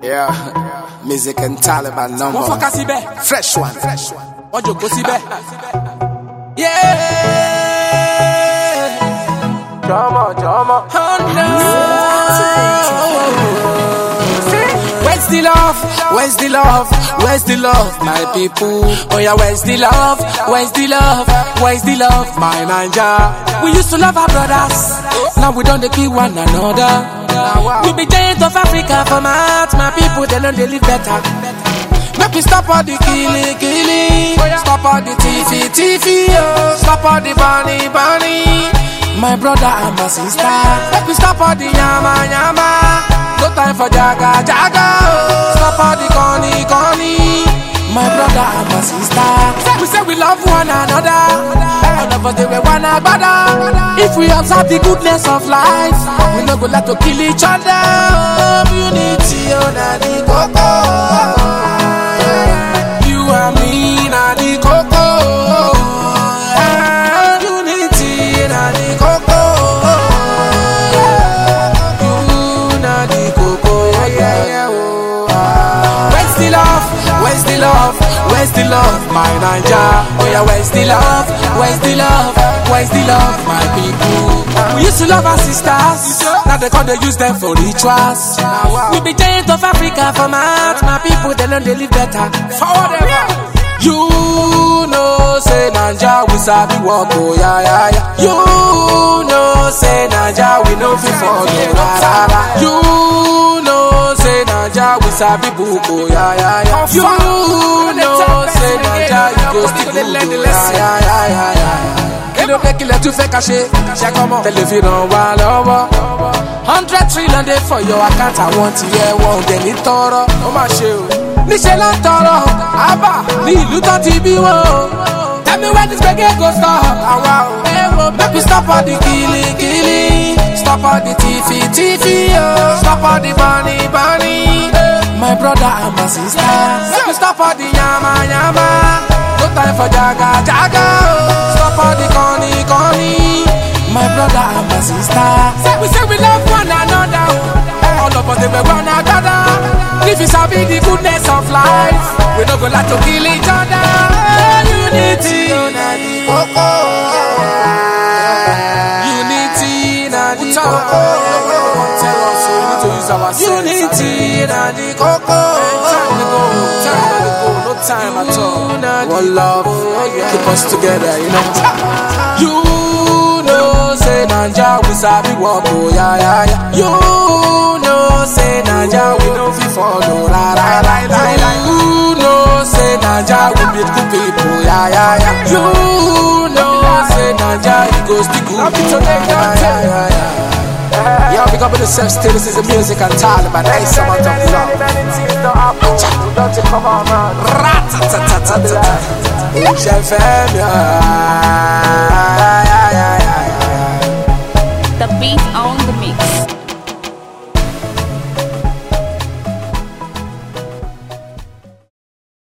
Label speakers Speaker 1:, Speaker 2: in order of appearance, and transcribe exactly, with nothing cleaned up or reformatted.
Speaker 1: Yeah, music and Taliban number. Fresh one. Fresh one.
Speaker 2: Yeah. Drama, drama. Oh no. Where's the love? Where's the love? Where's the love, my people? Oh yeah, where's the love? Where's the love? Where's the love, my Naija? We used to love our brothers. Now we don't kill one another. We be giants of Africa for my heart. My people, they know they live better. Make we stop all the killing, killing. Stop all the tiffy, tiffy, oh. Stop all the bunny, bunny. My brother and my sister. Make we stop all the yama, yama. No time for jaga, jaga, oh. Stop all the corny, corny. My brother and my sister. We say we love one another. All of us they we one another. If we observe the goodness of life, we no go like to kill each other. Oh, unity, oh, na di koko. You and me, na di koko. Unity, na di koko. You na di koko. Yeah, yeah, oh. Where's the love? Where's the love? Where's the love, my Naija? Oh yeah, where's the love? Where's the love? Where's the love, my people? We used to love our sisters. Now they come, they use them for rituals. We be giants of Africa for my heart. My people, they know they live better. You know, say Naija, we sabi walk, oh yeah, yeah, yeah. You know, say Naija, we know fi follow, la la la. You know, say Naija, we sabi book, oh yeah, yeah, yeah. You know, say Naija, you go stick good, oh yeah, yeah, yeah, yeah, yeah. Kilo pe kile tu fẹ́ ká ṣe, ṣe kọ́mọ. Tẹlifíran wa lọ́wọ́. Hundred trillion dey for your account, àwọn ti yẹ wọn ò dẹ̀ ní tọrọ. Ó máa ṣe o. Níṣẹ́ ló ń tọrọ, àbá ní ìlú tó ti bí wọn o. Tell me when this gbege go stop. Àwa o. Make we stop all the killing, killing. Stop all the tiffy, tiffy, oh. Stop all the bunny, bunny. My brother and my sister. Make we stop all the yama, yama. No time for jaga, jaga, oh. Stop all the corny, corny. My brother and my sister. We say we love one another. All of us they we one another. If you sabi the goodness of life, we no go like to kill each other. Unity, koko. Unity, na di koko. Unity, na di koko. No time at all. One love, keep us together, you know. You know, say Naija, we sabi walk, oh yeah, yeah, yeah. You know, say Naija, we don't fi follow, la la la la la. You know, say Naija, we be good people, yeah, yeah, yeah. You know, say Naija, you go stick good, yeah, yeah, yeah, yeah. Yeah, we got with the self still, this is the music and Taliban, nice amount of love. Rat-tat-tat-tat-tat. Je fais mieux.